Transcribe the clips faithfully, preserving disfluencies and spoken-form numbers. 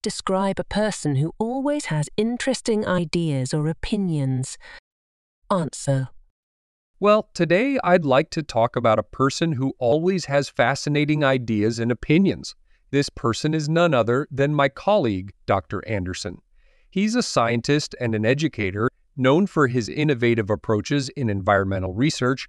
Describe a person who always has interesting ideas or opinions. Answer. Well, today I'd like to talk about a person who always has fascinating ideas and opinions. This person is none other than my colleague, Doctor Anderson. He's a scientist and an educator known for his innovative approaches in environmental research.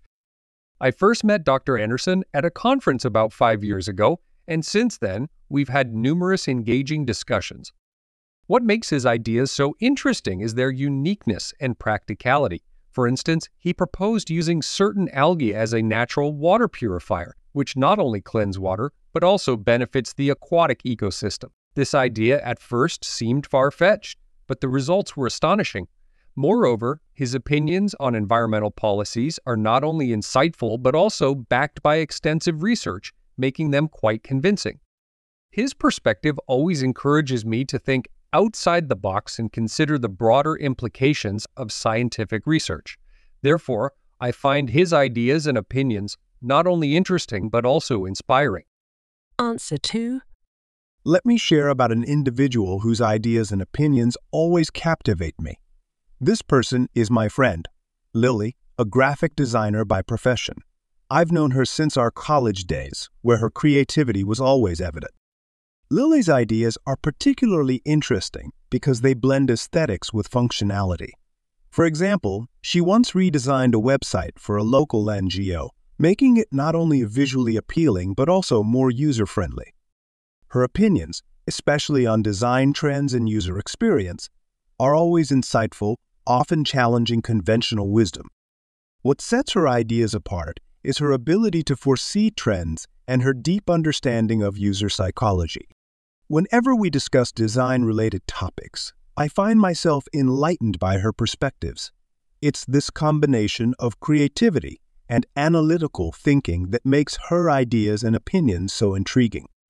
I first met Doctor Anderson at a conference about five years ago, and since then, we've had numerous engaging discussions. What makes his ideas so interesting is their uniqueness and practicality. For instance, he proposed using certain algae as a natural water purifier, which not only cleanses water, but also benefits the aquatic ecosystem. This idea at first seemed far-fetched, but the results were astonishing. Moreover, his opinions on environmental policies are not only insightful, but also backed by extensive research, making them quite convincing. His perspective always encourages me to think outside the box and consider the broader implications of scientific research. Therefore, I find his ideas and opinions not only interesting, but also inspiring. Answer two. Let me share about an individual whose ideas and opinions always captivate me. This person is my friend, Lily, a graphic designer by profession. I've known her since our college days, where her creativity was always evident. Lily's ideas are particularly interesting because they blend aesthetics with functionality. For example, she once redesigned a website for a local N G O, making it not only visually appealing but also more user-friendly. Her opinions, especially on design trends and user experience, are always insightful, often challenging conventional wisdom. What sets her ideas apart is her ability to foresee trends and her deep understanding of user psychology. Whenever we discuss design-related topics, I find myself enlightened by her perspectives. It's this combination of creativity and analytical thinking that makes her ideas and opinions so intriguing.